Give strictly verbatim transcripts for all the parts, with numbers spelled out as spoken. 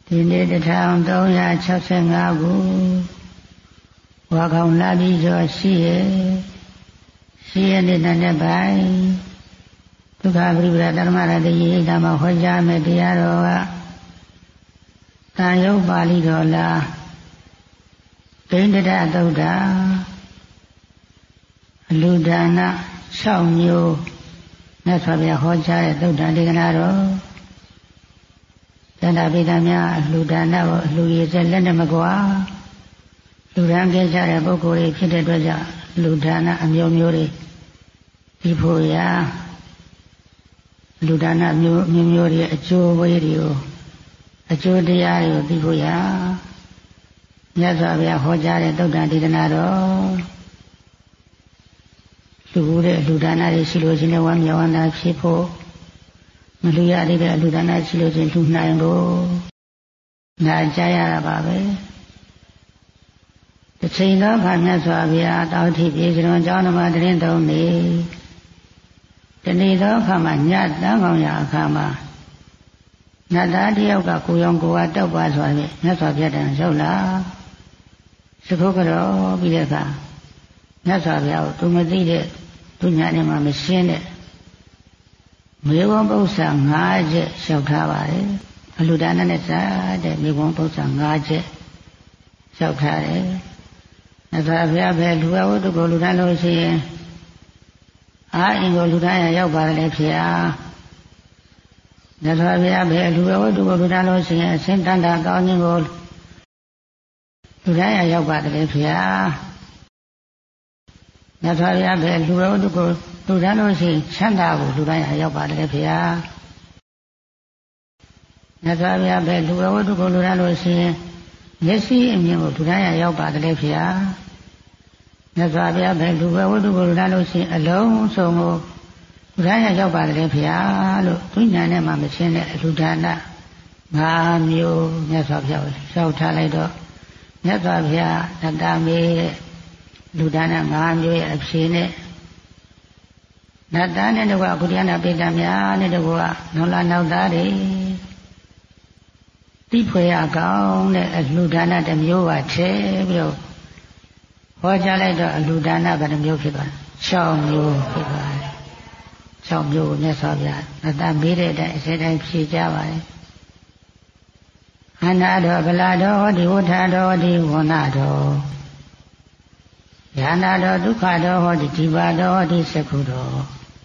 ဒီနေ့တစ်ထောင်သုံးရာ၆ဆယ့်ငါးခုဝါခေါင်လာပြီးကျော်ရှိရရှိရနေ့နဲ့ပိုင်းဒုက္ခပရိပဒဓမ္မရတရေဓမ္မဟောကြားမယ်တရားတော်ကတန်ရုပ်ပါဠိတော်လားဒိဋ္ဌတသုဒ္ဓအလူဒါန၆မျိုးမြတ်စွာဘုရားဟောကြားတဲ့သုဒ္ဓဒေသနာတော်သန္တာပိဋကများအလူဒါနကိုအလူရည်စက်လက်နဲ့မကွာလူရန်ခဲ့ကြတဲ့ပုဂ္ဂိုလ်တွေဖြစ်တဲ့အတွက်ကြောင့်လူဒါနအမျိုးမျိုးတွေဒီဖို့ရာလူဒါနမျိုးမျိုးမျိုးတွေအကျိုးဝေးတွေကိုအကျိုးတရားတွေကိုသိဖို့ရာမြတ်စွာဘုရားဟောကြားတဲ့သုဒ္ဓဒေသနာတော်လူဦးတဲ့လူဒါနတွေရှိလို့ရှိရင်ဝမ်းမြောက်ဝမ်းသာဖြစ်ဖို့မလူရသေးတဲ့အလူဒါနရှိလို့ရှိရင်လူနိုင်ဖို့နာကြားရတာပါပဲတစ်ချိန်သောအခါမြတ်စွာဘုရားတောက်ထိပြေကျွန်ကျောင်းတော်မှာတရင်သုံးနေဒီနေ့သောအခါမှာညတန်းကောင်ရအခါမှာနတ်သားတယောက်ကကိုရောင်ကိုဝါတောက်ပါစွာဖြင့်မြတ်စွာဘုရားတန်ရောက်လာသခုကတော့ပြီးတဲ့အခါမြတ်စွာဘုရားကိုသူမသိတဲ့သူညာနဲ့မှမရှင်းတဲ့မေဝံပု္ပ္ပာ၅ချက်လျှောက်ထားပါတယ်အလူဒါနနဲ့စတဲ့မေဝံပု္ပ္ပာ၅ချက်လျှောက်ထားတယ်မြတ်စွာဘုရားပဲလူဝတ္ထုကိုလူဒါနလို့ရှိရင်အာအင်ကိုလူဒါနရရောက်ပါတယ်လေဖေဟာမြတ်စွာဘုရားပဲလူဝတ္ထုကိုလူဒါနလို့ရှိရင်အစင်တန်တာကောင်းခြင်းကိုလူဒါနရရောက်ပါတယ်လေဖေဟာမြတ်စွာဘုရားပဲလူဝတ္ထုကိုလူဒါနလို့ရှိရင်ချမ်းသာကိုလူဒါနရရောက်ပါတယ်လေဖေဟာမြတ်စွာဘုရားပဲလူဝတ္ထုကိုလူဒါနလို့ရှိရင်မျက်စိအမြင်ကိုလူဒါနရရောက်ပါတယ်လေဖေဟာမြတ်စွာဘုရားပဲလူဝတ္ထုကိုလူဒါနလို့ရှိရင်အလုံးစုံကိုလူဒါနရရောက်ပါတယ်လေဖေဟာလို့သူညာနဲ့မှမရှင်းတဲ့လူဒါနငါးမျိုးမြတ်စွာဘုရားလျှောက်ထားလိုက်တော့မြတ်စွာဘုရားတတမေတဲ့လူဒါနငါးမျိုးရဲ့အဖြေနဲ့နတ်သားနဲ့တကွာဘုရားနာပိဋကများနဲ့တကွာနောက်လာနောက်သားတွေတိဖွယ်ရကောင်းတဲ့အလူဒါနတစ်မျိုးပါချဲပြီးတော့ဟောကြားလိုက်တော့အလူဒါနဘယ်နှမျိုးဖြစ်သွားလဲ၆မျိုးဖြစ်သွားတယ်၆မျိုးကိုမြတ်စွာဘုရားနတ်သားမေးတဲ့အတိုင်းအစတိုင်းဖြေကြပါတယ်အနာတော်ဗလာတော်ဟောဒီဝဋ္ဌတော်ဒီဝဏတော်ယာနာတော်ဒုက္ခတော်ဟောဒီဒီပါတော်ဟောဒီသက္ခုတော်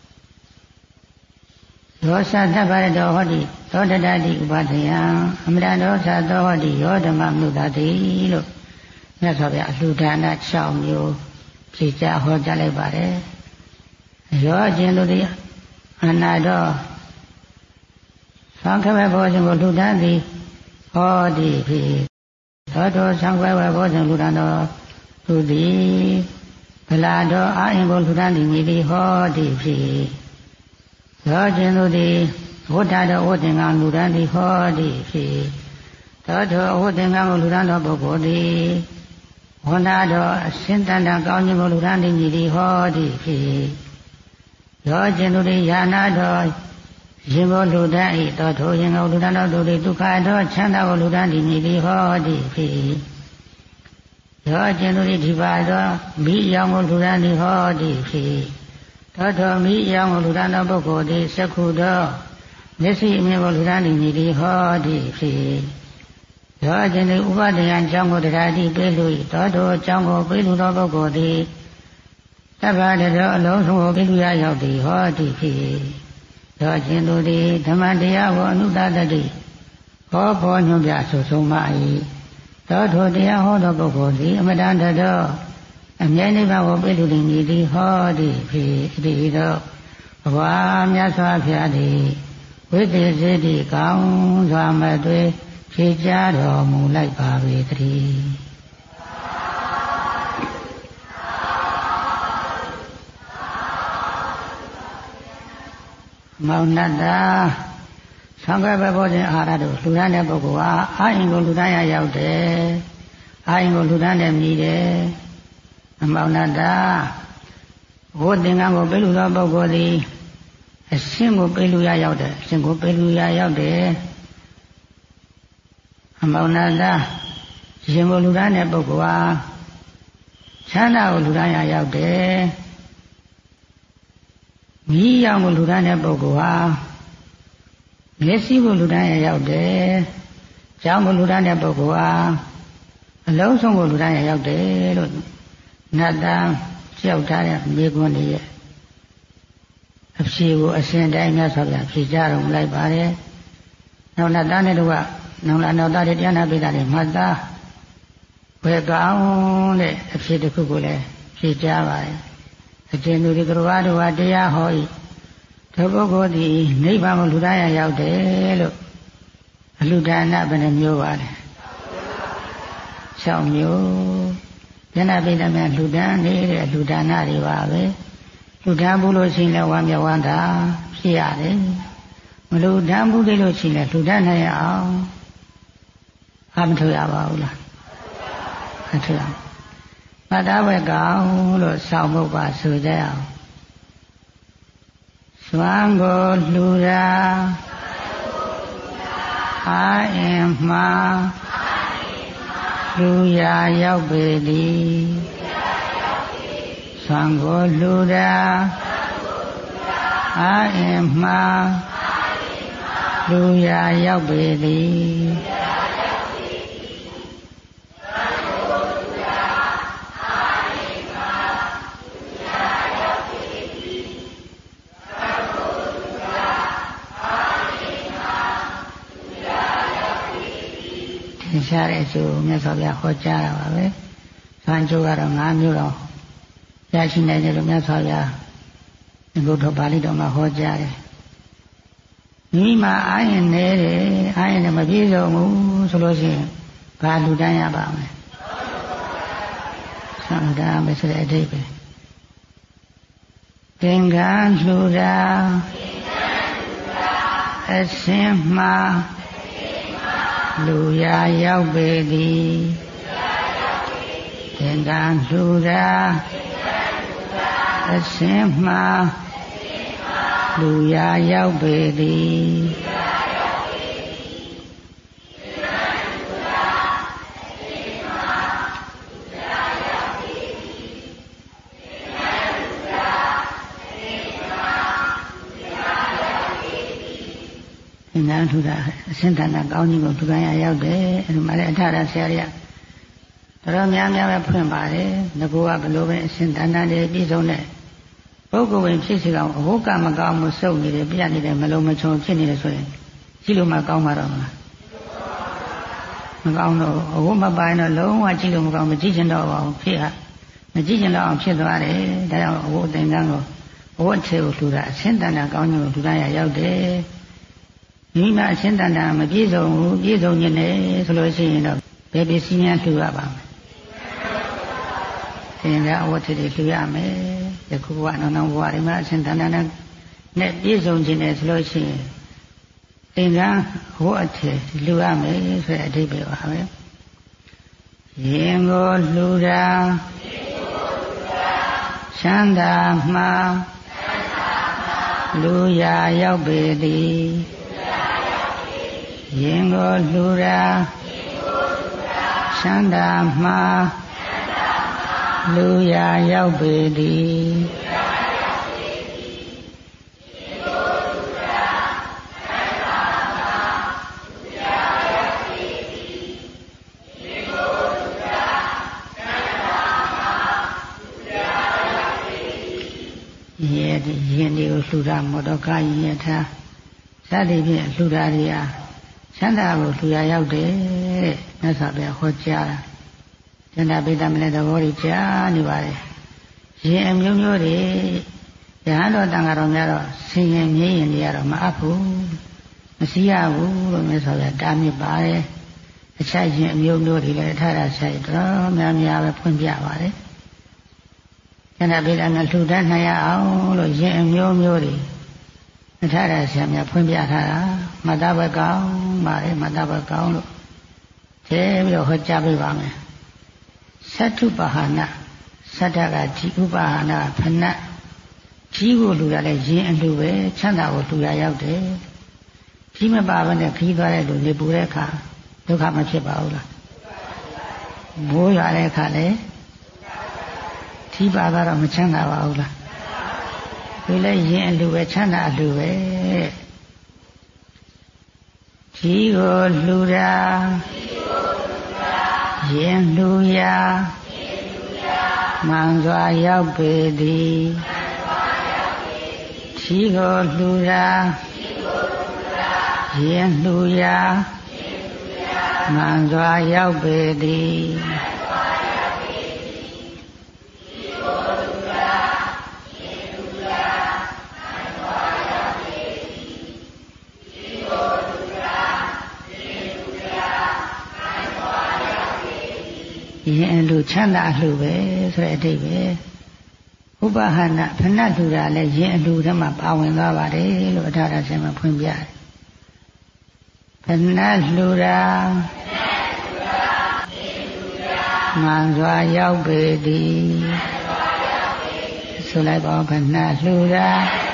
ရောသတ္တဗရတော်ဟောဒီသောတတတိဥပါဒယံအမရတော်သတော်ဟောဒီယောဓမ္မမုဒ္ဒတိလို့မြတ်စွာဘုရားအလှူဒါန၆မျိုးဖြေကြားဟောကြားလိုက်ပါတယ်ရောခြင်းတို့ဒီအနာတော်သံဃာဘောဇဉ်ကိုလှူဒါန်းသည်ဟောဒီဖြစ်သောတော်သံဃာဘောဇဉ်လှူဒါန်းတော်သူသည်ဗလာတော်အာအင်ကိုလှူဒါန်းသည်မြည်သည်ဟောဒီဖြစ်ရောခြင်းတို့သည်ဝဋ္ဌတော်ဝဋ္ဌင်္ဂလူဒန်းသည်ဟောဒီဖြစ်သောတော်ဝဋ္ဌင်္ဂကိုလူဒန်းတော်ပုဂ္ဂိုလ်သည်ဝန္တာတော်အစင်တန်တန်ကောင်းခြင်းကိုလူဒန်းသည်မြည်သည်ဟောဒီဖြစ်ရောခြင်းတို့သည်ယာနာတော်ရင်ကိုလူဒန်း၏သောထိုရင်ကိုလူဒန်းတော်တို့သည်ဒုက္ခတော်ချမ်းသာကိုလူဒန်းသည်မြည်သည်ဟောဒီဖြစ်ရောခြင်းတို့သည်ဒီပါတော်မိရောင်ကိုလူဒန်းသည်ဟောဒီဖြစ်သောတော်မိရောင်ကိုလူဒန်းတော်ပုဂ္ဂိုလ်သည်သက္ခုတော်မျက်စိအမြင်ကိုလူဒန်းသည်မြည်သည်ဟောဒီဖြစ်ရောခြင်းသည်ဥပဒယံအကြောင်းကိုတရားတိပေးလို့သောတော်အကြောင်းကိုပေးလို့သောပုဂ္ဂိုလ်သည်သဗ္ဗတတော်အလုံးစုံကိုပေးလို့ရရောက်သည်ဟောဒီဖြစ်ရောခြင်းတို့သည်ဓမ္မတရားကိုအနုတ္တတိဟောဖောညွှန်ပြဆိုဆုံးမ၏သောထိုတရားဟောသောပုဂ္ဂိုလ်သည်အမတန်တော်အမြဲနိဗ္ဗာန်ကိုပေးလို့သည်မြည်သည်ဟောဒီဖြစ်ဒီသောဘဝမြတ်စွာဘုရားသည်ဝိသေစေတိကောင်းစွာမသွေဖြေကြားတော်မူလိုက်ပါပေတည်းမောင်နတ္တာသံဃာဘဘောဇဉ်အာရတို့လူဒန်းတဲ့ပုဂ္ဂိုလ်ဟာအာယင်ကိုလူဒန်းရရောက်တယ်အာယင်ကိုလူဒန်းတဲ့မြည်တယ်အမောင်နတ္တာဝဋ္ဌင်္ဂကိုပေးလို့သောပုဂ္ဂိုလ်သည်အရှင်ကိုပေးလို့ရရောက်တယ်အရှင်ကိုပေးလို့ရရောက်တယ်အမောင်နာသာရင်ကိုလူတန်းတဲ့ပုဂ္ဂိုလ်ဟာချမ်းသာကိုလူတန်းရရောက်တယ်မိရောင်ကိုလူတန်းတဲ့ပုဂ္ဂိုလ်ဟာမျက်စိကိုလူတန်းရရောက်တယ်ကြောင်းကိုလူတန်းတဲ့ပုဂ္ဂိုလ်ဟာအလုံးစုံကိုလူတန်းရရောက်တယ်လို့နတ်သားကြောက်ထားတဲ့မိကွန်းတွေရဲ့အဖြေကိုအစဉ်တိုင်းမြတ်စွာဘုရားဖြေကြတော်မူလိုက်ပါတယ်နောက်နတ်သားနဲ့တို့ကနောက်လာနောက်သားတွေတရားနာပိတာတွေမှတ်သားဘယ်ကောင်းတဲ့အဖြစ်တစ်ခုကိုလည်းဖြေကြပါတယ်အကျဉ်သူတွေကတော်ဘာတို့ဟာတရားဟောဤဒုပုဂ္ဂိုလ်သည်နိဗ္ဗာန်ကိုလူသားရရောက်တယ်လို့အလှဒါနဘယ်နှမျိုးပါလဲ၆မျိုးဉာဏပိဋကများလှူဒန်းနေတဲ့လှူဒါနတွေပါပဲလှူဒန်းဘူးလို့ရှိရင်လည်းဝမ်းမြောက်ဝမ်းသာဖြစ်ရတယ်မလှူဒန်းဘူးလို့ရှိရင်လည်းလှူဒန်းနိုင်အောင်အားမထုတ်ရပါဘူးလားမထုတ်ရမသားဘက်ကောင်လို့စောင့်ဖို့ပါဆိုကြအောင်စွမ်းကိုလှူတာအာအင်မှာလူရာရောက်ပေသည်စွမ်းကိုလှူတာအာအင်မှာလူရာရောက်ပေသည်ရှားတဲ့အကျိုးမြတ်စွာဘုရားဟောကြားတာပါပဲ။ဇွမ်းကျိုးကတော့၅မျိုးတော့ရရှိနိုင်တယ်လို့မြတ်စွာဘုရားဒီဘုဒ္ဓပါဠိတော်မှာဟောကြားတယ်။မိမအာရင်နေတယ်အာရင်နဲ့မပြည့်စုံဘူးဆိုလို့ရှိရင်ဘာလူတန်းရပါမယ်။သံဃာမဆိုတဲ့အဓိပ္ပာယ်သင်္ကန်းလှူတာအစင်မှာလူရာရောက်ပေသည်သင်္ကန်းလှူတာအစင်မှာလူရာရောက်ပေသည်သင်္ကန်းထူတာအစင်တဏ္ဍကောင်းကြီးကိုထူခံရရောက်တယ်အဲဒီမှာလည်းအထရဆရာကြီးကတော်များများပဲဖွင့်ပါတယ်ငကိုကဘလို့ပဲအစင်တဏ္ဍတွေပြည့်စုံတဲ့ပုဂ္ဂိုလ်ဝင်ဖြစ်စီကောင်အဟုတ်ကမကောင်းမှုစုပ်နေတယ်ပြနေတယ်မလုံးမချုံဖြစ်နေတယ်ဆိုရင်ကြည့်လို့မှကောင်းမှာတော့မလားမကောင်းတော့အဟုတ်မပိုင်းတော့လုံးဝကြည့်လို့မကောင်းမကြည့်ချင်တော့ပါဘူးဖြစ်ဟာမကြည့်ချင်တော့အောင်ဖြစ်သွားတယ်ဒါကြောင့်အဟုတ်သင်္ကန်းကိုအဟုတ်အခြေကိုထူတာအစင်တဏ္ဍကောင်းကြီးကိုထူခံရရောက်တယ်မိမအချင်းတန်တာမပြည့်စုံဘူးပြည့်စုံခြင်းနဲ့ဆိုလို့ရှိရင်တော့ဘယ်ပစ္စည်းများလှူရပါမလဲသင်္ကအဝတ်တွေလှူရမယ်ယခုဘဝနောက်နောက်ဘဝတွေမှာအချင်းတန်တာနဲ့ပြည့်စုံခြင်းနဲ့ဆိုလို့ရှိရင်သင်္ကအဝတ်အထည်လှူရမယ်ဆိုတဲ့အဓိပ္ပာယ်ပါပဲရင်ကိုလှူတာချမ်းသာမှာလူရာရောက်ပေသည်ရင်ကိုလှူတာချမ်းသာမှာလူရာရောက်ပေသည်ရဲ့ရင်ဒီကိုလှူတာမောတော့ကာယယထာစသည်ဖြင့်လှူတာတွေဟာချမ်းသာကိုလှူရရောက်တယ်တဲ့မြတ်စွာဘုရားဟောကြားတာကျန်တာပိဋကမလည်းသဘောကြီးကြားနေပါလေရင်အမျိုးမျိုးတွေရဟန်းတော်တန်ဃာတော်များတော့ဆင်ရင်မြင်းရင်တွေကတော့မအပ်ဘူးမစည်းရဘူးလို့မြတ်စွာဘုရားတားမြစ်ပါတယ်အခြားရင်အမျိုးမျိုးတွေလည်းထထဆိုင်တော်များများပဲဖွင့်ပြပါတယ်ကျန်တာပိဋကနဲ့လှူဒန်းနိုင်ရအောင်လို့ရင်အမျိုးမျိုးတွေအထာရဆရာများဖွင့်ပြထားတာမတ္တဘကောင်းပါတယ်မတ္တဘကောင်းလို့thếပြီးတော့ဟောကြားပေးပါမယ်သတ္ထုပါဟနာသတ္တကဒီဥပါဟနာဖဏကြီးကိုလူရလဲရင်းအလူပဲချမ်းသာကိုလူရရောက်တယ်ကြီးမပါဘဲနဲ့ခီးသွားတဲ့လူနေပူတဲ့အခါဒုက္ခမဖြစ်ပါဘူးလားမိုးရွာတဲ့အခါလေထီးပါတော့မချမ်းသာပါဘူးလားဒီလဲရင်အလူပဲချမ်းသာအလူပဲထီးကိုလှူတာရင်လှူရာမှန်စွာရောက်ပေသည်ထီးကိုလှူရာရင်လှူရာမှန်စွာရောက်ပေသည်ရင်လူချမ်းသာလူပဲဆိုတဲ့အဓိပ္ပာယ်ဥပဟနာဖဏတ်လူတာလည်းရင်လူထဲမှာပါဝင်သွားပါတယ်လို့အထာရဆင်မှာဖွင့်ပြတယ်ဖဏတ်လူတာမှန်စွာရောက်ပေသည်ဆိုလိုက်ပါဖဏတ်လူတာ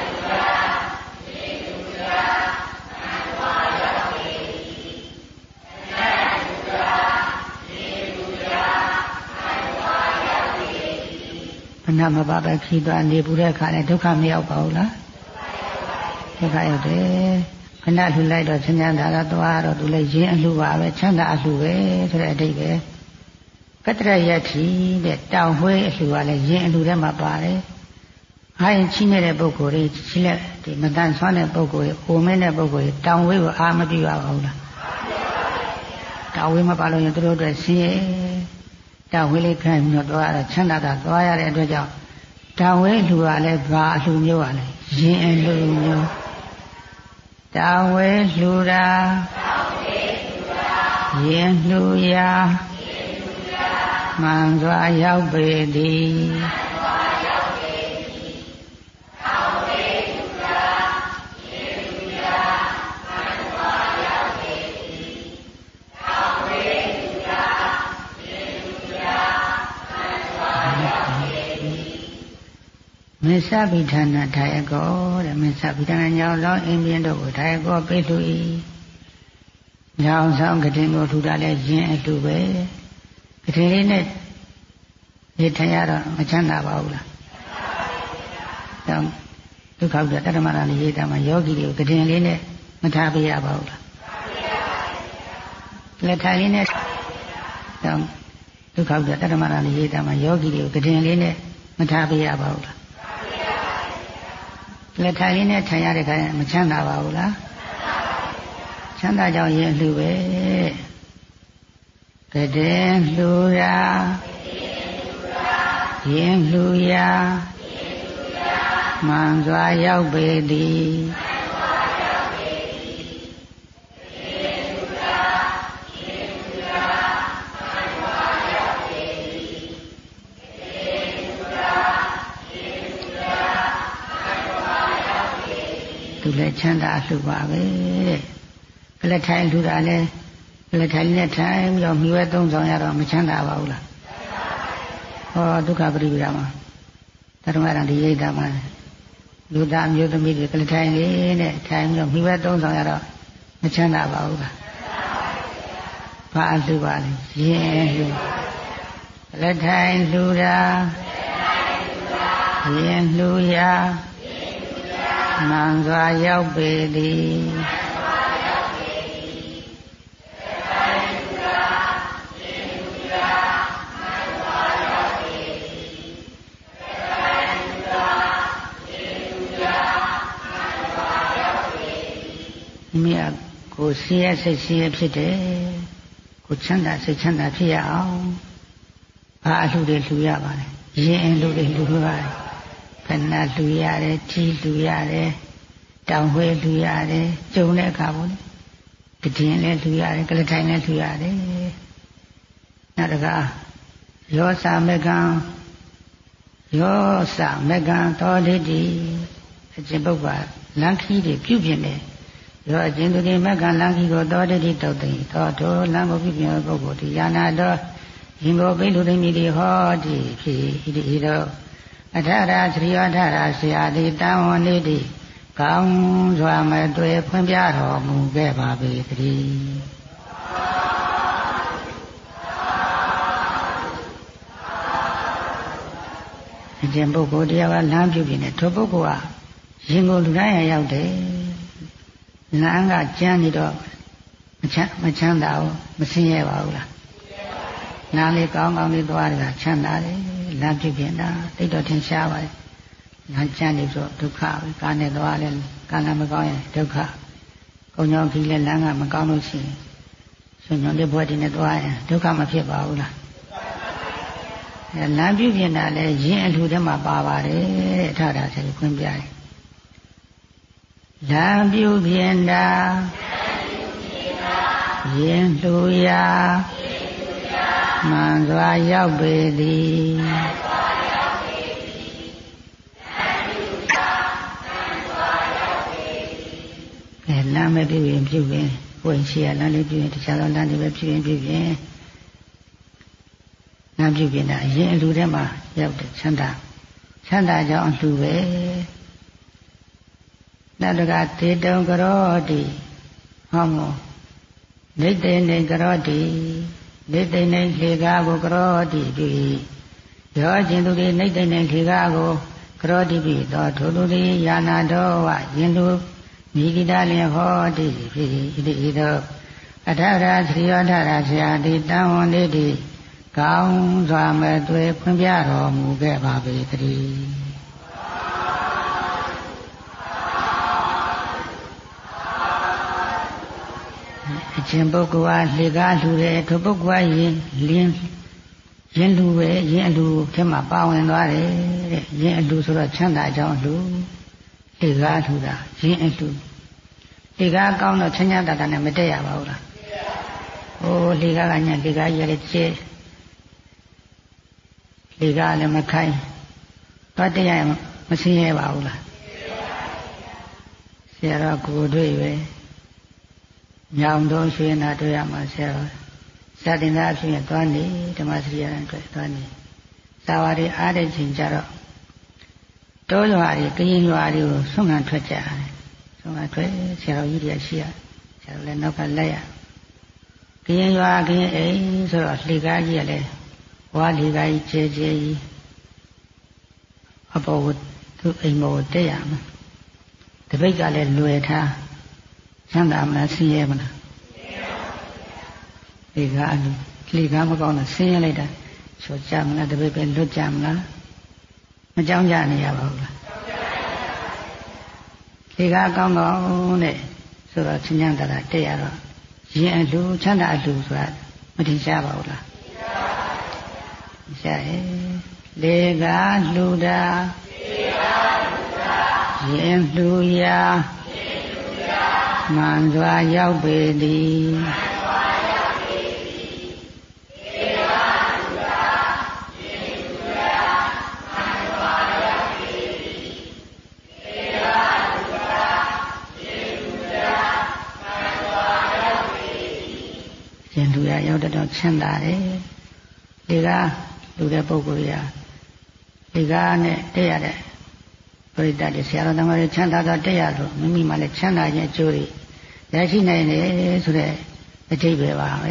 ဖဏမပါပဲခီးသွားနေဘူးတဲ့အခါနဲ့ဒုက္ခမရောက်ပါဘူးလားဒုက္ခရောက်တယ်ဖဏလှူလိုက်တော့ချမ်းသာတာသွားတော့သူလည်းရင်အလှပါပဲချမ်းသာအလှပဲဆိုတဲ့အဓိပ္ပာယ်ကတ္တရယတိတဲ့တောင်ဝဲအလှကလည်းရင်အလှထဲမှာပါတယ်ဟာရင်ချိနေတဲ့ပုဂ္ဂိုလ်တွေချိလက်ဒီမတန်ဆွမ်းတဲ့ပုဂ္ဂိုလ်တွေအိုမင်းတဲ့ပုဂ္ဂိုလ်တွေတောင်ဝဲကိုအာမပြုရပါဘူးလားတောင်ဝဲမပါလို့ရင်သူတို့အတွက်ဆင်းရဲတောင်ဝဲလေးခိုင်းပြီးတော့သွားရချမ်းသာတာသွားရတဲ့အတွက်ကြောင့်တောင်ဝဲလှူရလဲဘာအလှမျိုးပါလဲရင်အလှမျိုးတောင်ဝဲလှူတာရင်လှူရာမှန်စွာရောက်ပေသည်မစ္ဆဗိဌာနာဒါယကောတဲ့မစ္ဆဗိဌာနာညောင်းဆောင်အင်းပြင်းတို့ကိုဒါယကောပိထု၏ညောင်းဆောင်ကတင်ကိုထူတာလဲရင်အတူပဲကတင်လေးနဲ့နေထိုင်ရတော့မချမ်းသာပါဘူးလားကြောင့်ဒုက္ခဥဒ္ဒတတ္တမရဏရေးတာမှာယောဂီတွေကိုကတင်လေးနဲ့မထားပေးရပါဘူးလားလက်ထိုင်လေးနဲ့ကြောင့်ဒုက္ခဥဒ္ဒတတ္တမရဏရေးတာမှာယောဂီတွေကိုကတင်လေးနဲ့မထားပေးရပါဘူးလားလက်ထိုင်လေးနဲ့ထိုင်ရတဲ့ခါမချမ်းသာပါဘူးလားချမ်းသာကြောင်ရင်လှူပဲကတဲ့လှူရာရင်လှူရာမှန်စွာရောက်ပေသည်သူလည်းချမ်းသာလှူပါပဲကလက်ထိုင်လှူတာလဲကလက်ထိုင်နဲ့ထိုင်ပြီးတော့မြွေသုံးဆောင်ရတော့မချမ်းသာပါဘူးလားဟောဒုက္ခပရိပဒါမှာဓမ္မရံဒီရိတ်တာမှာလူသားမျိုးသမီးတွေကလက်ထိုင်လေးနဲ့ထိုင်ပြီးတော့မြွေသုံးဆောင်ရတော့မချမ်းသာပါဘူးလားဘာလှူပါလဲရင်လှူလက်ထိုင်လှူတာရင်လှူရာမှန်စွာရောက်ပေသည်မြတ်ကိုဆင်းရဲစိတ်ဆင်းရဲဖြစ်တယ်ကိုချမ်းသာစိတ်ချမ်းသာဖြစ်ရအောင်ဘာအလှူတွေလှူရပါလဲရင်အလှူတွေလှူရပါတယ်ခဏလှူရတယ်ထီးလှူရတယ်တောင်ဝဲလှူရတယ်ကျုံတဲ့အခါပေါ့လေကတင်လည်းလှူရတယ်ကလထိုင်လည်းလှူရတယ်နောက်တကရောစာမကံရောစာမကံတော်ဒိဋ္ဌိအကျင့်ပုပ္ပါလမ်းခီးတွေပြုပြင်တယ်ရောအကျင့်သူတွေမကံလမ်းခီးကိုတော်ဒိဋ္ဌိတုတ်သိတော်တော်လမ်းကိုပြုပြင်တဲ့ပုဂ္ဂိုလ်ဒီယာနာတော်ရင်ကိုပိလူသိမိတွေဟောဒီဖြစ်ဤတော့အထရာသရိယထရာဆရာတိတံဝနေတိကောင်းစွာမတွေ့ဖွင့်ပြတော်မူခဲ့ပါပေတည်းအကျင့်ပုဂ္ဂိုလ်တရားကလမ်းပြုပြင်တယ်ထိုပုဂ္ဂိုလ်ကရင်ကိုလူတိုင်းရရောက်တယ်လမ်းကကျမ်းနေတော့မချမ်းမချမ်းသာဘူးမဆင်းရဲပါဘူးလားလမ်းလေးကောင်းကောင်းလေးသွားရတာချမ်းသာတယ်လမ်းပြုပြင်တာတိတ်တော့ထင်ရှားပါတယ်လမ်းကျမ်းနေဆိုဒုက္ခပဲကားနဲ့သွားလဲကားလမ်းမကောင်းရင်ဒုက္ခကုံကြောင့်ကြီးလဲလမ်းကမကောင်းလို့ရှိရင်ဆွေညွန်တဲ့ဘွဲ့တွေနဲ့သွားရင်ဒုက္ခမဖြစ်ပါဘူးလားအဲလမ်းပြုပြင်တာလဲယင်းအလှူထဲမှာပါပါတယ်တဲ့ထားတာဆိုခွင့်ပြတယ်လမ်းပြုပြင်တာယင်းလှူရာမှန်စွာရောက်ပေသည်အဲလမ်းမပြုရင်ပြုရင်ကိုယ်ရှိရလမ်းလေးပြုရင်တခြားသောလမ်းတွေပဲပြုရင်ပြုရင်လမ်းပြုပြင်တာအရင်အလှူထဲမှာရောက်တယ်ချမ်းသာချမ်းသာကြောင်းအလှူပဲနတ်တကတေတုံကရောတိဟောမောနေတေနေကရောတိနေတေနေခေကားကိုကရောတိပြီရောခြင်းသူတွေနေတေနေခေကားကိုကရောတိပြီတော့ထိုလူတွေယာနာတော်ဝယင်လူမိဂိတလင်ဟောတိပြီဣတိသောအထရာသရိယောထရာဆရာတိတံဝန္တိတိကောင်းစွာမဲ့သွေးဖွင့်ပြတော်မူခဲ့ပါပေတည်းအချင်းပုဂ္ဂိုလ်အားလေကားလှူတယ်ထိုပုဂ္ဂိုလ်အားရင်လင်းရင်လူပဲရင်အလူထဲမှာပါဝင်သွားတယ်တဲ့ရင်အလူဆိုတော့ချမ်းသာကြောင်းလူလေကားလှူတာရင်အလူလေကားကောင်းတော့ချမ်းသာတာနဲ့မတည့်ရပါဘူးလားဟိုလေကားကညလေကားရတဲ့ကျဲလေကားလည်းမခိုင်းတော့တည့်ရမဆင်းရဲပါဘူးလားဆရာတော်ကိုတွေ့ပဲညောင်တော့ရွှေနာတွေ့ရမှာဆရာတော်ဇာတင်သားအဖြစ်သွားနေဓမ္မစရိယာနဲ့တွေ့သွားနေသာဝတိအားတဲ့ချိန်ကျတော့တောရွာတွေကရင်ရွာတွေကိုဆွမ်းခံထွက်ကြတယ်ဆွမ်းခံထွက်ဆရာတော်ကြီးတွေရှိရဆရာတော်လည်းနောက်ကလက်ရကရင်ရွာကရင်အိမ်ဆိုတော့လေကားကြီးကလည်းဝါလေကားကြီးကျဲကျဲကြီးအပေါ်ကသူ့အိမ်ပေါ်တက်ရမှာတပိတ်ကလည်းလွယ်ထားချမ်းသာမလားဆင်းရဲမလားလေကားအလူလေကားမကောင်းတော့ဆင်းရဲလိုက်တာချောကြမလားတပိတ်ပဲလွတ်ကြမလားမကြောက်ကြနေရပါဘူးလားလေကားကောင်းကောင်းတဲ့ဆိုတော့ချမ်းသာတာတက်ရတော့ရင်အလူချမ်းသာအလူဆိုတာမထင်ရှားပါဘူးလားရှားရဲ့လေကားလှူတာရင်လှူရာမှန်စွာရောက်ပေသည်ရင်လူရရောက်တော့ချမ်းသာတယ်ဒီကလူတဲ့ပုဂ္ဂိုလ်ကြီးဒီကနဲ့တည့်ရတဲ့ပရိသတ်တွေဆရာတော်သမารချမ်းသာတော့တည့်ရလို့မိမိမှလည်းချမ်းသာခြင်းအကျိုးတွေရရှိနိုင်တယ်ဆိုတဲ့အဓိပ္ပာယ်ပါပဲ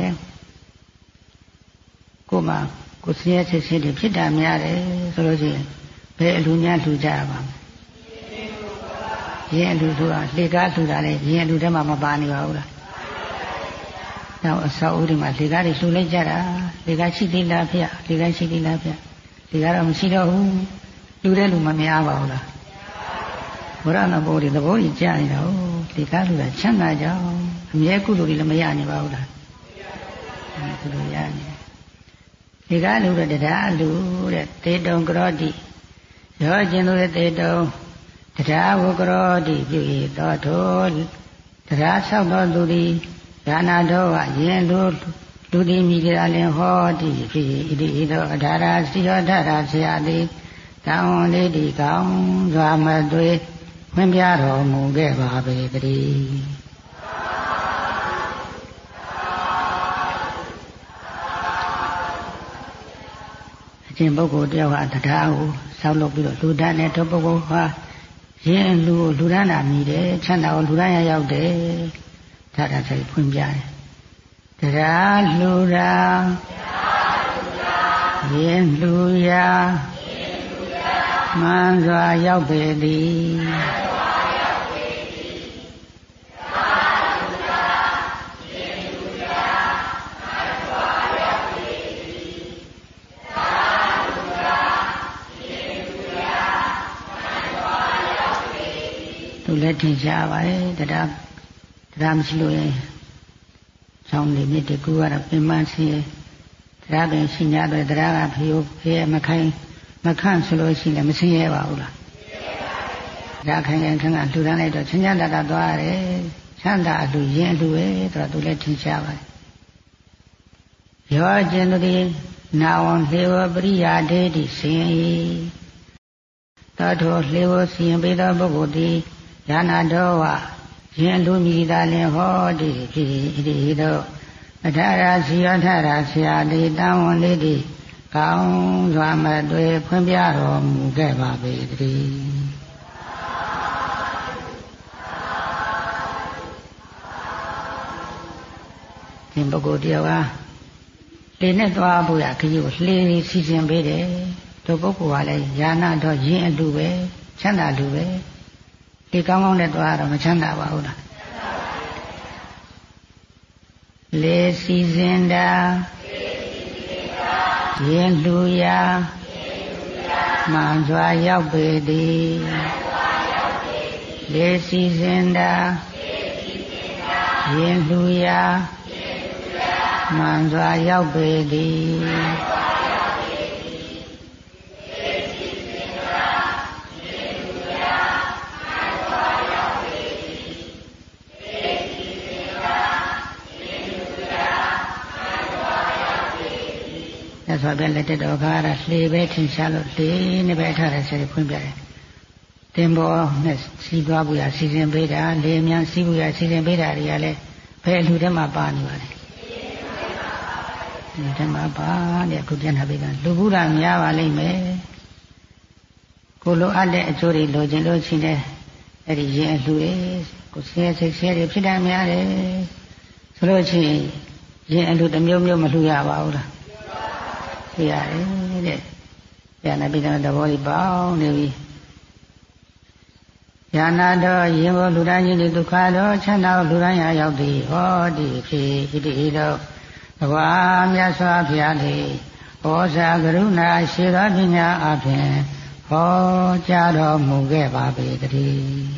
ကိုမှကိုဆင်းရဲဆင်းရဲတွေဖြစ်တာများတယ်ဆိုလို့ရှိရင်ဘယ်အလူများလှူကြရပါမလဲရင်အလူဆိုတာလေကားလှူတာလေရင်အလူထဲမှာမပါနေပါဘူးလားနောက်အစောအဦးတွေမှာလေကားတွေလှူလိုက်ကြတာလေကားရှိသေးလားဖေလေကားရှိသေးလားဖေလေကားတော့မရှိတော့ဘူးလှူတဲ့လူမများပါဘူးလားဘုရားနာဘောတွေသဘောကြီးကြားနေတာဟုတ်လေကားလှူတာချမ်းသာကြောင်းအမြဲကုသိုလ်တွေလည်းမရနေပါဘူးလားကုသိုလ်ရနေလေကားလှူတဲ့တရားလှူတဲ့တေတုံကရောတိရောကျင်လို့တေတုံတရားဝကရောတိပြု၏တော်ထိုတရားဆောက်တော်သူသည်ဒါနာတော်ကယင်လူလူသည်မိကြလင်ဟောတိဖြစ်၏ဣတိဤသောအထာရာစီရောထရာဆရာသည်တံဝန်လေးဒီကောင်းစွာမသွေဖွင့်ပြတော်မူခဲ့ပါပေတည်းအချင်းပုဂ္ဂိုလ်တယောက်ကတရားကိုဆောက်လုပ်ပြီးတော့လူဒန်းနဲ့ထိုပုဂ္ဂိုလ်ဟာယင်လူကိုလူဒန်းတာမြည်တယ်ချမ်းသာကိုလူဒန်းရရောက်တယ်ဒါဒါဆိုဖွင့်ပြတယ်တရားလူရာယင်လူရာမှန်စွာရောက်ပေသည်သူလည်းထင်ရှားပါရဲ့တရားတရားမရှိလို့ရင်ဆောင်းနေမြစ်တကူကတော့ပင်မဆင်းရဲတရားပင်ရှိ냐တော့တရားကဖေးဖေးမခိုင်းမခန့်ဆိုလို့ရှိရင်မဆင်းရဲပါဘူးလားတရားခိုင်ခိုင်ခန့်ခန့်လှူဒန်းလိုက်တော့ချမ်းချမ်းသာသာသွားရတယ်ချမ်းသာအလှူရင်အလှူပဲဆိုတော့သူလည်းထင်ရှားပါတယ်ရောကျင်သူဒီနာဝံလေဝပရိယာဒေတိဆင်းဤသောထိုလေဝဆင်းပေသောပုဂ္ဂိုလ်သည်ယာနာတော်ဝရင်လူမိသာလင်ဟောတိဖြစ်ဤသို့အထာရာစီယထရာဆရာတိတံဝန်လေးတိကောင်းစွာမတွေ့ဖွင့်ပြတော်မူခဲ့ပါပေတည်းဒီပုဂ္ဂိုလ်တယောက်ကလေနဲ့သွားဖို့ရခကြီးကိုလှေစီစဉ်ပေးတယ်ဒီပုဂ္ဂိုလ်ကလည်းယာနာတော်ရင်အတူပဲချမ်းသာလူပဲဒီကောင်းကောင်းနဲ့သွားတော့မချမ်းသာပါဘူးလားလေစီစဉ်တာရင်လူရာမှန်စွာရောက်ပေသည်လေစီစဉ်တာရင်လူရာမှန်စွာရောက်ပေသည်ဆိုပြန်လက်တက်တော်ကားရလှေပဲထင်ရှားလို့လှေနဲ့ပဲထားတဲ့ဆရာဖွင့်ပြတယ်တင်ပေါ်နဲ့စီးသွားဘူးရစီစဉ်ပေးတာလေမြန်စီးဘူးရစီစဉ်ပေးတာတွေကလည်းဘယ်လူထဲမှာပါနေပါလဲဒီထဲမှာပါတဲ့ခုပြန်ထားပေးတာလူဘူးတာများပါလိမ့်မယ်ကိုလိုအပ်တဲ့အကျိုးတွေလိုချင်လို့ရှိတယ်အဲ့ဒီရင်အလှူတွေကိုဆဲစိတ်ဆဲတွေဖြစ်တတ်များတယ်ဆိုလို့ရှိရင်ရင်အလှူတစ်မျိုးမျိုးမလှူရပါဘူးလားပြရတယ်တဲ့ဉာဏ်ပိဋကသဘောကြီးပေါင်းနေပြီဉာဏတော်ရင်ဘောလူတိုင်းကြီးဒုက္ခတော်ချမ်းသာလူတိုင်းရာရောက်သည်ဟောဒီဖြစ်ဣတိတော်ဘဝမြတ်စွာဘုရားသည်ဩဇာကရုဏာရှိသောပညာအဖြင့်ဟောကြားတော်မူခဲ့ပါပေတည်း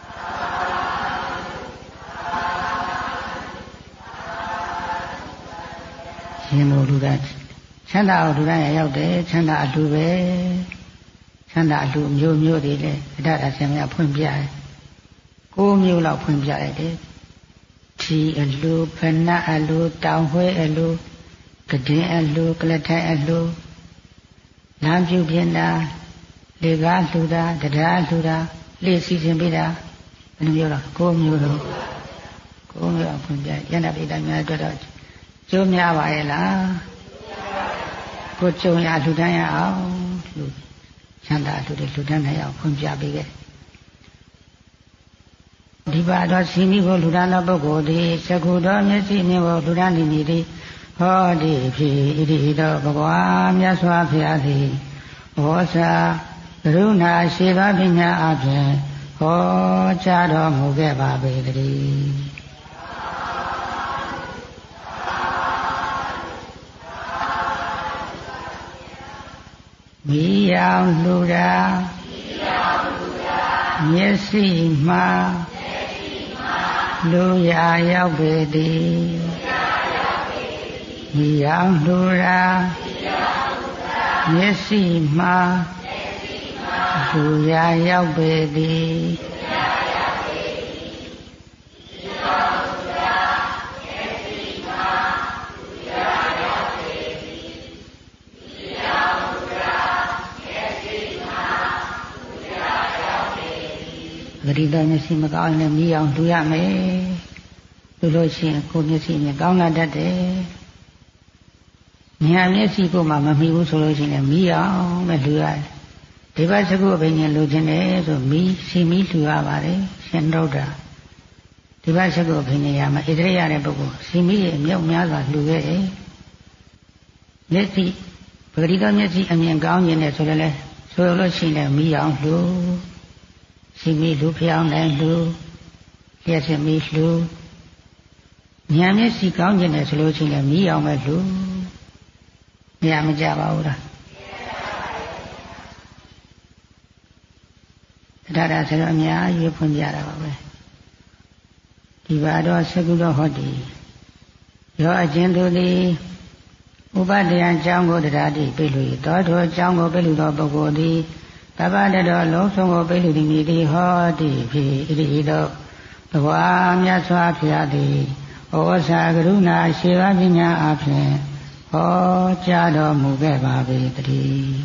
ရှင်ဘောလူတိုင်းချမ်းသာလူတိုင်းရောက်တယ်ချမ်းသာအလှပဲချမ်းသာအလှမျိုးမျိုးတွေလည်းအတ္တအရှင်များဖွင့်ပြတယ်ကိုးမျိုးလောက်ဖွင့်ပြလိုက်တယ်ထီအလှဖဏအလှတောင်ဝဲအလှကဒင်းအလှကလထိုင်အလှလမ်းပြုပြင်းတာလေကားလှူတာတရားလှူတာလေစီစဉ်ပေးတာဘယ်လိုမျိုးလဲကိုးမျိုးလုံးကိုးမျိုးဖွင့်ပြရဏပိဋကများအတွက်တော့ကျိုးများပါရဲ့လားကိုကြုံရလူတန်းရအောင်လူချမ်းသာလူတွေလူတန်းနိုင်အောင်ဖွင့်ပြပေးခဲ့ဒီပါတော့စီမိကိုလူတန်းသောပုဂ္ဂိုလ်သည်သကုတော်မျက်စိမြင်ဖို့လူတန်းနေနေသည်ဟောဒီဖြစ်ဣတိတော်ဘဂဝါမြတ်စွာဘုရားသည်ဟောစာကရုဏာရှိသောပညာအဖြင့်ဟောကြားတော်မူခဲ့ပါပေတည်းမိအောင်လူတာမျက်စိမှာလူရာရောက်ပေသည်မိအောင်လူတာမျက်စိမှာလူရာရောက်ပေသည်ဂရိတော်မျက်စိမကောင်းရင်မြည်အောင်လှူရမယ်လှူလို့ရှိရင်ကိုယ်မျက်စိနဲ့ကောင်းလာတတ်တယ်ဉာဏ်မျက်စိကိုမှမမီဘူးဆိုလို့ရှိရင်မြည်အောင်ပဲလှူရတယ်ဒီဘက်စကုအဘိညာဉ်လှူခြင်းတယ်ဆိုမြည်စီမြည်လှူရပါတယ်ရှင်တို့တာဒီဘက်စကုအဘိညာဉ်ရမှာဣတရိယတဲ့ပုဂ္ဂိုလ်စီမြည်ရဲ့အမြောက်များစွာလှူခဲ့တယ်မျက်စိဂရိတော်မျက်စိအမြင်ကောင်းခြင်းနဲ့ဆိုလည်းဆိုဆိုလို့ရှိရင်မီးအောင်လှူစီမီလှူဖျောင်းတိုင်းလှူလျှက်စမီလှူဉာဏ်မျက်စိကောင်းကျင်တယ်ဆိုလို့ရှိရင်မီးအောင်ပဲလှူမရမကြပါဘူးလားဒါဒါဆိုတော့အများကြီးဖွင့်ပြတာပါပဲဒီပါတော့သကုတော်ဟောတိရောအကျဉ်သူသည်ဥပဒယံကြောင့်ကိုတရားတိပိလူ၏တောထိုအကြောင်းကိုပိလူသောပုဂ္ဂိုလ်သည်တပ္ပတတော်လုံးစုံကိုပိလူသည်မည်သည်ဟောတိဖြစ်ဣတိသောဘဝမြတ်စွာဘုရားသည်ဩဝါစာကရုဏာရှိပါပညာအဖြင့်ဟောကြားတော်မူခဲ့ပါပေတည်း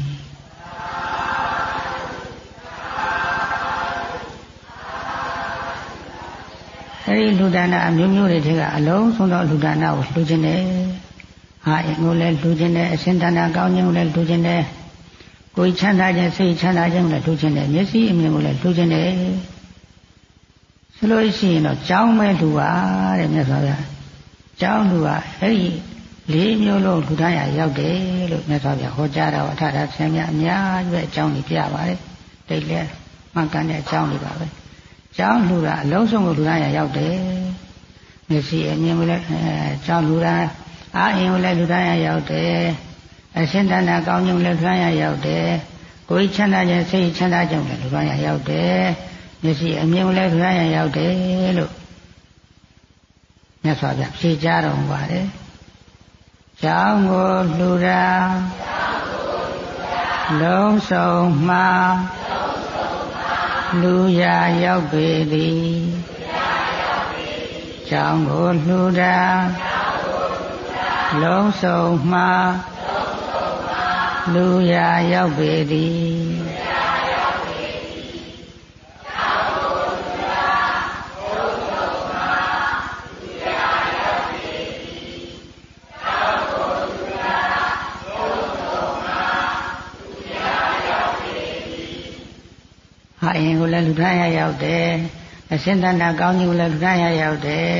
အဲဒီလူဒါနအမျိုးမျိုးတွေထဲကအလုံးစုံသောလူဒါနကိုလှူခြင်းတယ်ဟာအင်ကိုလည်းလှူခြင်းတယ်အရှင်ဒါနကောင်းခြင်းကိုလည်းလှူခြင်းတယ်ကိုယ်ချမ်းသာခြင်းစိတ်ချမ်းသာခြင်းကိုလည်းလှူခြင်းတယ်မျက်စိအမြင်ကိုလည်းလှူခြင်းတယ်ဆိုလို့ရှိရင်တော့ကြောင်းမဲ့လှူပါတဲ့မြတ်စွာဘုရားကြောင်းလှူပါအဲဒီလေးမျိုးလုံးလူတိုင်းရရောက်တယ်လို့မြတ်စွာဘုရားဟောကြားတာအထထာဆင်းများအများကြီးပဲအကြောင်းကြီးပြပါတယ်တိတ်လဲမှန်ကန်တဲ့အကြောင်းတွေပါပဲကြောင်းလှူတာအလုံးစုံကိုလူတိုင်းရရောက်တယ်မျက်စိအမြင်ကိုလည်းအဲကြောင်းလှူတာအာအင်ကိုလည်းလူတိုင်းရရောက်တယ်အရှင်တဏ္ဍာကောင်းခြင်းလည်းလူတိုင်းရရောက်တယ်ကိုယ်ချမ်းသာခြင်းစိတ်ချမ်းသာခြင်းလည်းလူတိုင်းရရောက်တယ်မျက်စိအမြင်ကိုလည်းလူတိုင်းရရောက်တယ်လို့မြတ်စွာဘုရားဖြေကြားတော်မူပါတယ်ကြောင်းကိုလှူတာလုံးစုံမှာလူရာရောက်ပေသည်ကြောင်းကိုလှူတာလုံးစုံမှာလူရာရောက်ပေသည်ဟာအင်ကိုလည်းလူတိုင်းရရောက်တယ်အရှင်သန္တာကောင်းကြီးကိုလည်းလူတိုင်းရရောက်တယ်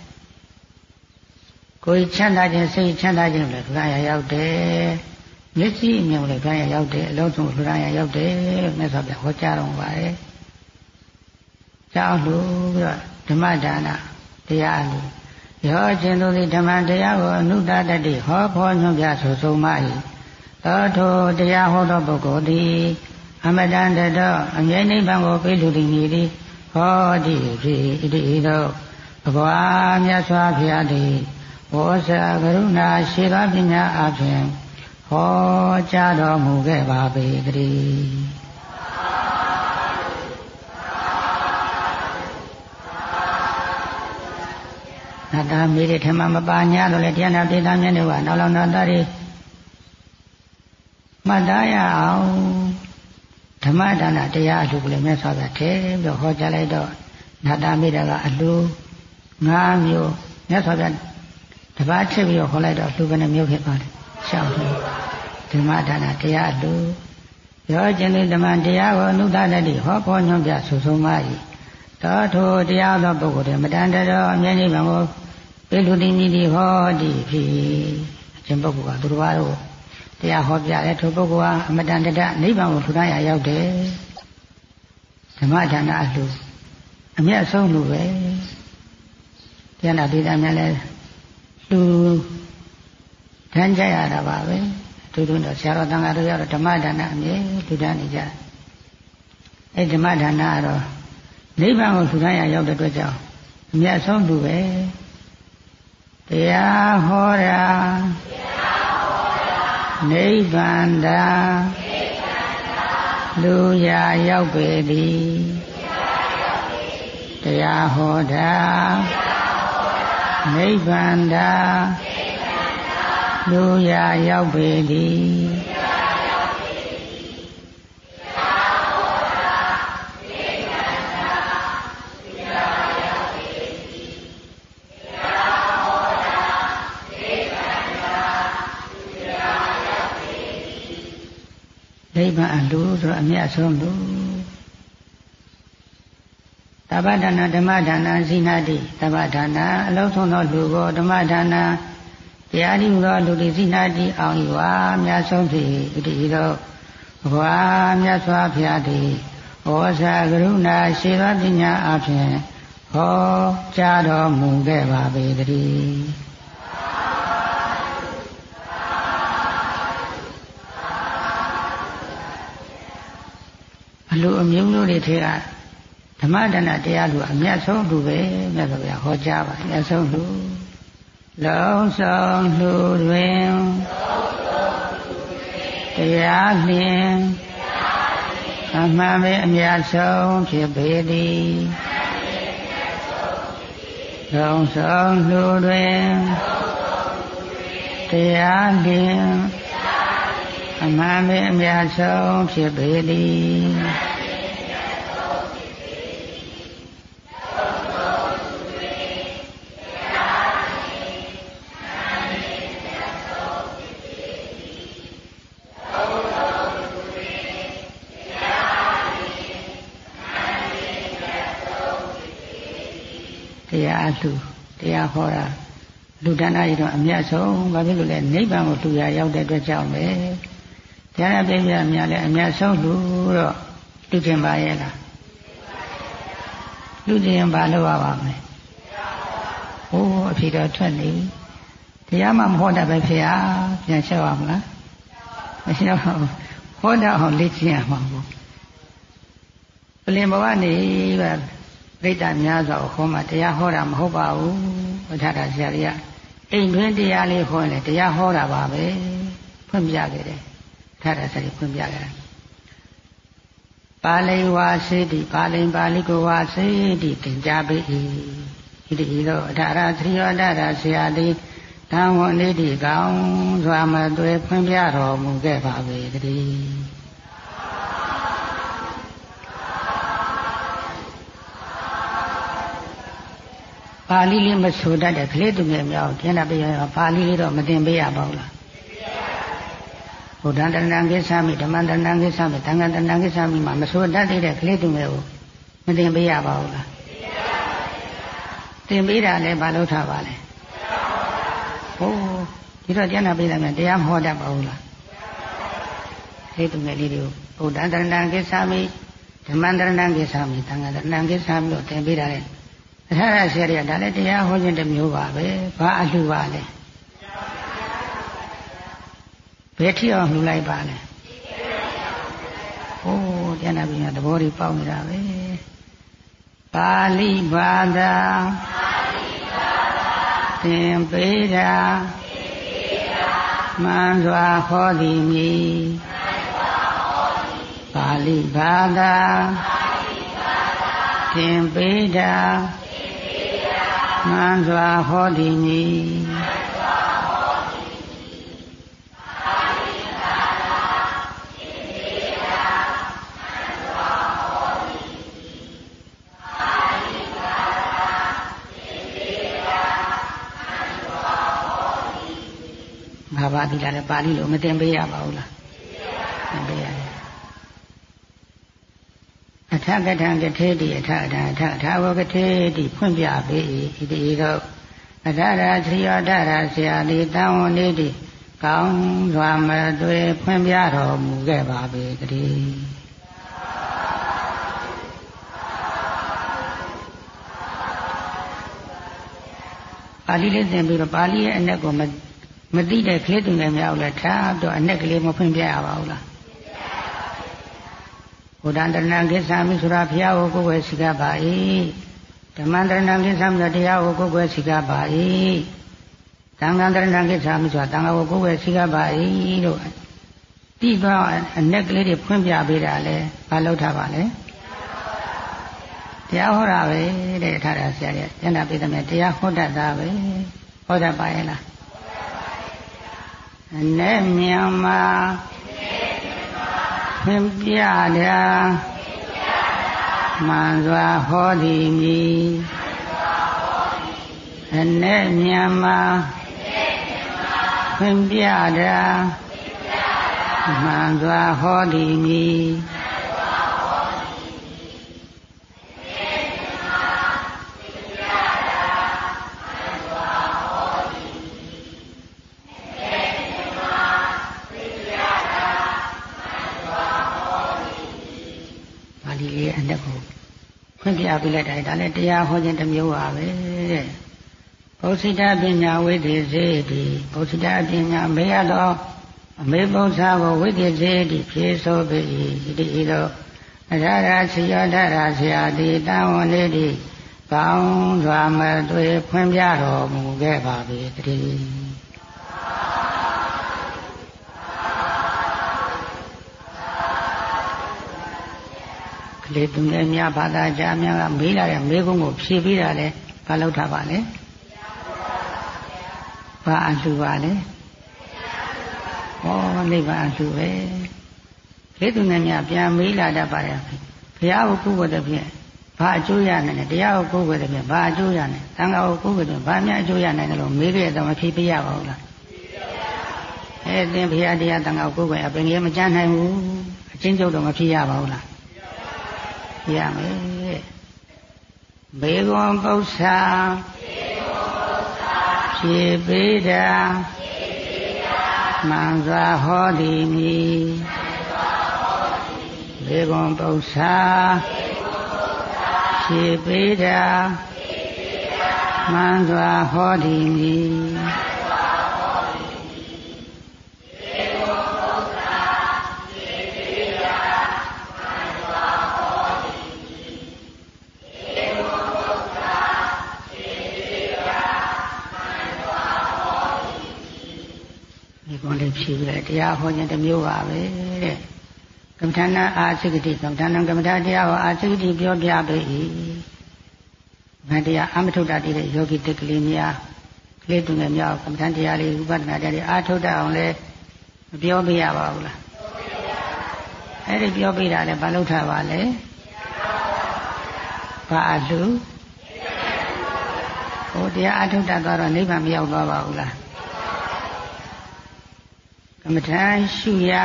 ကိုယ်ချမ်းသာခြင်းစိတ်ချမ်းသာခြင်းကိုလည်းလူတိုင်းရရောက်တယ်မျက်စိအမြင်ကိုလည်းလူတိုင်းရရောက်တယ်အလုံးစုံလူတိုင်းရရောက်တယ်လို့မြတ်စွာဘုရားဟောကြားတော်မူပါတယ်ကြောင်းလူပြီးတော့ဓမ္မဒါနတရားလူရောခြင်းတို့သည်ဓမ္မတရားကိုအနုတ္တတတိဟောဖောညွှန်ပြဆိုဆုံးမ၏သောထိုတရားဟောသောပုဂ္ဂိုလ်သည်အမတန်တတော်အမြဲနိဗ္ဗာန်ကိုပေးလူသည်မည်သည်ဟောတိဖြစ်ဣတိသောဘဂဝါမြတ်စွာဘုရားသည်ဝေါဇာကရုဏာရှိသောပညာအဖြင့်ဟောကြားတော်မူခဲ့ပါပေတည်းနတ်သားမိတဲ့ထမမပါညာတော့လေတရားနာပိသမျက်နှာကနောက်လောက်နောက်သားတွေမှတ်သားရအောင်ဓမ္မဒါနတရားအလှူကလေးမြတ်စွာဘုရားထဲပြီးတော့ဟောကြားလိုက်တော့နတ်သားမိတာကအလှူ၅မျိုးမြတ်စွာဘုရားတပါးချက်ပြီးတော့ဟောလိုက်တော့လှူဘယ်နှမျိုးဖြစ်ပါလဲရှောက်လှူဓမ္မဒါနတရားအလှူရောခြင်းဓမ္မတရားကိုအနုတ္တတတိဟောဖောညွှန်ပြဆိုဆုံးမ၏သောထိုတရားသောပုဂ္ဂိုလ်တွေမတန်တတော်အမြဲတမ်းကိုပိလူတိမိတိဟောတိဖြစ်အရှင်ပုဂ္ဂိုလ်ကသူတော်ဘာတို့တရားဟောပြတယ်ထိုပုဂ္ဂိုလ်ဟာအမတန်တတနိဗ္ဗာန်ကိုထူထမ်းရရောက်တယ်ဓမ္မဒါနအလှူအမြတ်ဆုံးလူပဲတရားနာပိသများလဲလူထမ်းကြရတာပါပဲသူတို့တော့ဆရာတော်တန်ခါတို့ရောက်တော့ဓမ္မဒါနအမြဲလူထမ်းနေကြအဲဓမ္မဒါနကတော့နိဗ္ဗာန်ကိုထူထမ်းရရောက်တဲ့အတွက်ကြောင့်အမြတ်ဆုံးလူပဲတရားဟောတာနိဗ္ဗာန်သာလူရာရောက်ပေသည်တရားဟောတာနိဗ္ဗာန်သာလူရာရောက်ပေသည်နိဗ္ဗာန်အလူဆိုအမြတ်ဆုံးလူတပ္ပဒါနဓမ္မဒါနဇိနာတိတပ္ပဒါနအလုံးစုံသောလူကိုဓမ္မဒါနတရားဒီဟူသောလူတွေဇိနာတိအောင်ဤဝါအမြတ်ဆုံးဖြစ်ဣတိသောဘွာမြတ်စွာဘုရားသည်ဩဇာကရုဏာရှိသောပညာအဖြင့်ဟောကြားတော်မူခဲ့ပါပေတည်းအလိုအမျိုးမျိုးတွေထဲကဓမ္မဒါနတရားလူအမြတ်ဆုံးလူပဲမြတ်စွာဘုရားဟောကြားပါအမြတ်ဆုံးလူလုံးစုံလူတွင်တရားလျင်အမှန်ပဲအမြတ်ဆုံးဖြစ်ပေသည်လုံးစုံလူတွင်တရားလျင်အမှန်ပဲအမြတ်ဆုံးဖြစ်ပေသည်တရားလူတရားဟောတာလူဒါနကြီးတော့အမြတ်ဆုံးဘာဖြစ်လို့လဲနိဗ္ဗာန်ကိုလူရရောက်တဲ့အတွက်ကြောင့်ပဲတရားနာပိပြများလဲအမြတ်ဆုံးလူတော့လူကျင်ပါရဲ့လားလူကျင်ပါလို့ရပါမယ်ဟိုးအဖြစ်တော့ထွက်နေတရားမှမဟောတတ်ပဲဖေဟာပြန်ချက်ပါမလားမရှိတော့ဟောတတ်အောင်လေ့ကျင့်ရမှာပေါ့ပလင်ဘဝနေပါပြိတ္တများစွာဟောမှတရားဟောတာမဟုတ်ပါဘူးဘုရားဆရာကြီးကအိမ်တွင်းတရားလေးဟောရင်တရားဟောတာပါပဲဖွင့်ပြခဲ့တယ်ဘုရားဆရာကြီးဖွင့်ပြခဲ့တယ်ပါဠိဝါစေတိပါဠိပါဠိကိုဝါစေတိသင်ကြားပေ၏ဣတိလောအထာရသရိယောတရဆရာသည်တံဝန္တိတိကောင်းစွာမသွေဖွင့်ပြတော်မူခဲ့ပါပေတည်းပါဠိလေးမဆိုတတ်တဲ့ကလေးသူငယ်များကိုကျန်တာပြရအောင်ပါဠိလေးတော့မသင်ပေးရပါဘူးလားဘုဒ္ဓံတဏ္ဍံကိစ္ဆာမိဓမ္မံတဏ္ဍံကိစ္ဆာမိသံဃံတဏ္ဍံကိစ္ဆာမိမှာမဆိုတတ်သေးတဲ့ကလေးသူငယ်ကိုမသင်ပေးရပါဘူးလားသင်ပေးတာလည်းမလုပ်ထားပါလဲဟိုးဒီတော့ကျန်တာပြတယ်များတရားမဟောတတ်ပါဘူးလားကလေးသူငယ်လေးတွေကိုဘုဒ္ဓံတဏ္ဍံကိစ္ဆာမိဓမ္မံတဏ္ဍံကိစ္ဆာမိသံဃံတဏ္ဍံကိစ္ဆာမိလို့သင်ပေးတာလေအထာရဆရာကြီးကဒါလည်းတရားဟောခြင်းတစ်မျိုးပါပဲဘာအလှပါလဲဘယ်ထိအောင်လှူလိုက်ပါလဲဟိုးကျန်တာပြင်သဘောတွေပေါက်နေတာပဲပါဠိဘာသာသင်ပေးတာမှန်စွာဟောသည်မည်ပါဠိဘာသာသင်ပေးတာမှန်စွာဟောသည်မည်ဘာပါတိလားပါဠိလိုမသင်ပေးရပါဘူးလားသင်ပေးရတယ်အထကထံကထေတိအထအထအထထာဝကထေတိဖွင့်ပြပေ၏ဣတိတော့အထရာသရိယောတရာဆရာလေးတံဝန္တိတိကောင်းစွာမသွေဖွင့်ပြတော်မူခဲ့ပါပေတည်းပါဠိလေးသင်ပြီးတော့ပါဠိရဲ့အ내ကိုမသိတဲ့ကလေးသူငယ်များလည်းထားတော့အ내ကလေးမဖွင့်ပြရပါဘူးလားဘုဒ္ဓံတဏ္ဍံကိစ္ဆာမိဆိုတာဘုရားကိုကိုယ်ွယ်ရှိကြပါ၏ဓမ္မံတဏ္ဍံကိစ္ဆာမိတရားကိုကိုယ်ွယ်ရှိကြပါ၏သံဃံတဏ္ဍံကိစ္ဆာမိဆိုတာသံဃာကိုကိုယ်ွယ်ရှိကြပါ၏လို့ပြီးတော့အ내ကလေးတွေဖွင့်ပြပေးတာလဲမလုပ်ထားပါနဲ့တရားဟောတာပဲတဲ့ထားတာဆရာကြီးကျန်တာပြတယ်မယ်တရားဟောတတ်တာပဲဟောတတ်ပါရဲ့လားအ내မြန်မာသင်ပြတာမှန်စွာဟောသည်မည်အ내မြန်မာသင်ပြတာမှန်စွာဟောသည်မည်တရားပြလိုက်တယ်ဒါလည်းတရားဟောခြင်းတစ်မျိုးပါပဲတဲ့ဘုဇိတပညာဝိသေစေတိဘုဇိတပညာမေရသောအမေပု္ပ္ပာကိုဝိသေစေတိဖြေဆိုပေ၏ဒီဤသို့အရာရာစီယောဓာရာဆရာတိတံဝနေတိကောင်းစွာမသွေဖွင့်ပြတော်မူခဲ့ပါပေတည်းကလေးသူငယ်များဘာသာကြားများကမေးလာတဲ့မေးခွန်းကိုဖြေပေးတာလဲဘာလို့ထားပါလဲဘာအလှူပါလဲဟောနိဗ္ဗာန်အလှူပဲကလေးသူငယ်များပြန်မေးလာတတ်ပါရဲ့ဘုရားကိုကုသိုလ်တဲ့ဖြင့်ဘာအကျိုးရနိုင်လဲတရားကိုကိုယ်ကိုယ်တည်းဘာအကျိုးရနိုင်သံဃာကိုကိုယ်ကိုယ်တည်းဘာများအကျိုးရနိုင်တယ်လို့မေးခဲ့တော့မဖြေပြရပါဘူးလားအဲသင်ဘုရားတရားသံဃာကိုကိုယ်ကိုယ်အပင်ကြီးမကြမ်းနိုင်ဘူးအချင်းချုပ်တော့မဖြေရပါဘူးလားဖြေရမယ်ဘေကွန်ပု္ပ္ပာဖြေပေးတာမှန်စွာဟောသည်မီဘေကွန်ပု္ပ္ပာဖြေပေးတာမှန်စွာဟောသည်မီဒီကောလေးဖြေပြီးလိုက်တရားဟောခြင်းတစ်မျိုးပါပဲတဲ့ကမ္မထာနာအာစိကတိကမ္မထာနာကမ္မထာတရားဟောအာစိကတိပြောပြပေ၏ဗန္တရားအမထုဒ္ဒတည်တဲ့ယောဂီတက်ကလေးများကလေးသူငယ်များကမ္မထာတရားလေးဥပဒနာတရားလေးအာထုဒ္ဒအောင်လဲမပြောပြရပါဘူးလားအဲ့ဒီပြောပြတာလဲဘာလို့ထားပါလဲဘာအလှူဟိုတရားအာထုဒ္ဒသွားတော့နိဗ္ဗာန်မရောက်သွားပါဘူးလားကမ္မထာရှုရာ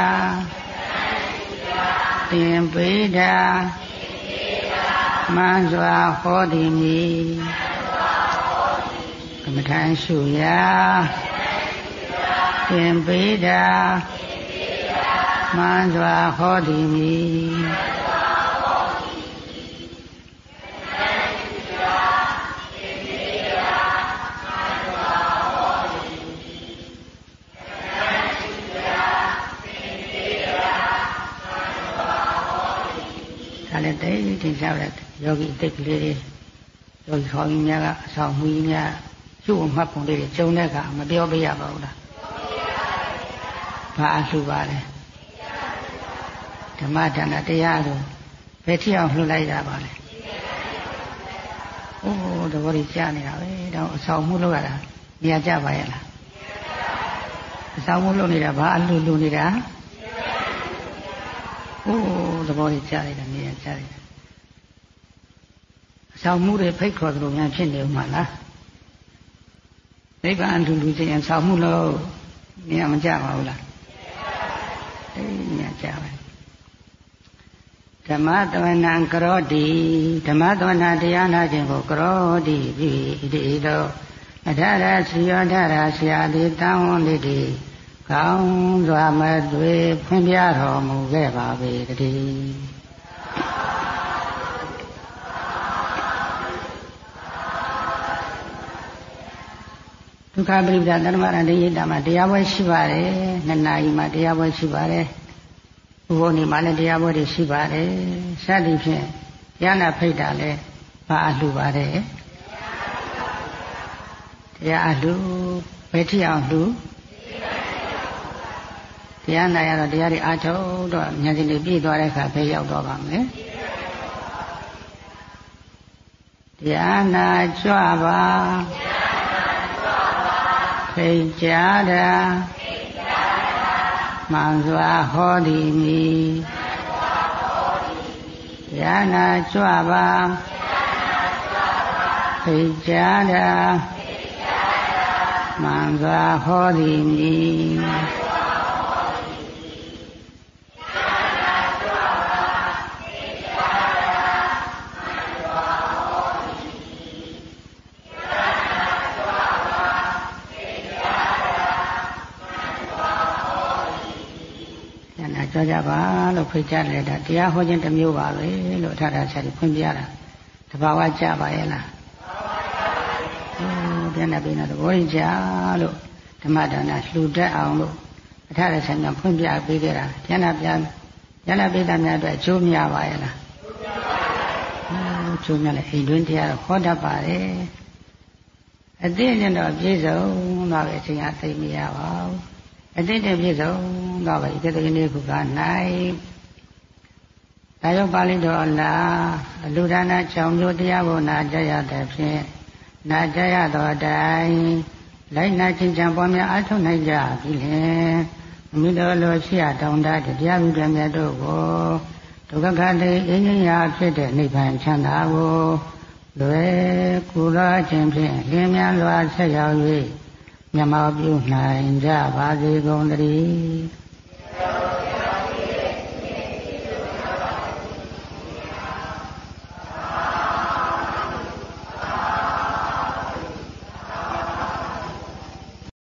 သင်ပေးတာမှန်စွာဟောသည်မီကမ္မထာရှုရာသင်ပေးတာမှန်စွာဟောသည်မီလည်းတိတ်ထင်ရှားတဲ့ယောဂီအသိကလေးတွေယောဂီခေါင်းကြီးများကအဆောင်မှုကြီးများရှုပ်မှတ်ပုံလေးတွေကျုံတဲ့အခါမပြောပြရပါဘူးလားဘာအလှူပါလဲဓမ္မဒါနတရားလို့ဘယ်ထိအောင်လှူလိုက်တာပါလဲအိုးတဘောကြီးကြားနေတာပဲတော့အဆောင်မှုလုပ်ရတာနေရာကြပါရဲ့လားအဆောင်မှုလုပ်နေတာဘာအလှူလှူနေတာအိုးသဘောကြီးကြားလိုက်တာနေရကြားလိုက်တာအဆောင်မှုတွေဖိတ်ခေါ်သလိုများဖြစ်နေဦးမှာလားနိဗ္ဗာန်လူလူချင်းအဆောင်မှုလို့နေရမကြပါဘူးလားအေးနေရကြပါဓမ္မသဝနံကရောတိဓမ္မသဝနာတရားနာခြင်းကိုကရောတိပြီးဒီသောအထရစီယောထရဆရာတိတံဝန္တိတိကောင်းစွာမသွေဖွင့်ပြတော်မူခဲ့ပါပေတည်းဒုက္ခပရိပဒသတ္တမရဏိယတာမှာတရားပွဲရှိပါတယ်နှစ်နာရီမှာတရားပွဲရှိပါတယ်ဥပုသ်နေ့မှာလည်းတရားပွဲတွေရှိပါတယ်စသည်ဖြင့်ရဟနာဖိတ်တာလည်းဘာအလှူပါတယ်တရားအလှူဘယ်ထိအောင်လှူတရားနာရတော့တရားတွေအားထုတ်တော့ဉာဏ်ရှင်တွေပြည့်သွားတဲ့အခါပဲရောက်တော့ပါမယ်တရားနာကြွပါဖိတ်ကြားတာမှန်စွာဟောသည်မီတရားနာကြွပါဖိတ်ကြားတာမှန်စွာဟောသည်မီကြွကြပါလို့ဖိတ်ကြားလိုက်တာတရားဟောခြင်းတစ်မျိုးပါပဲလို့အထာရဆရာကြီးဖွင့်ပြတာတဘာဝကြပါရဲ့လားဟိုပြန်နေပြီနော်သဘောကြီးကြလို့ဓမ္မဒါနလှူတတ်အောင်လို့အထရဆိုင်ကဖွင့်ပြပေးခဲ့တာဉာဏ်ပြန်ဉာဏ်ပိဋကများအတွက်အကျိုးများပါရဲ့လားကျိုးများလဲအိမ်တွင်းတရားတော့ဟောတတ်ပါတယ်အသိဉာဏ်တော့ပြည့်စုံတော့ပဲအချိန်အသိမရပါဘူးအသိတည်းပြည့်စုံတော့ပဲဒီတကနေ့ခုက၌ဒါရောက်ပါဠိတော်အလားအလူဒါန၆မျိုးတရားကိုနာကြရတဲ့ဖြင့်နာကြရသောတိုင်လိုက်နာချင်းချံပေါ်များအထုတ်နိုင်ကြပြီလေမိတော်လိုရှိရတောင်းတတရားမှုတွေမြတ်တို့ကိုဒုက္ခခတိအင်းကြီးရာဖြစ်တဲ့နိဗ္ဗာန်ချမ်းသာကိုလွယ်ကူလာခြင်းဖြင့်လင်းမြန်စွာဆက်ရောက်၍မျက်မှောက်ပြုနိုင်ကြပါစေကုန်သတည်း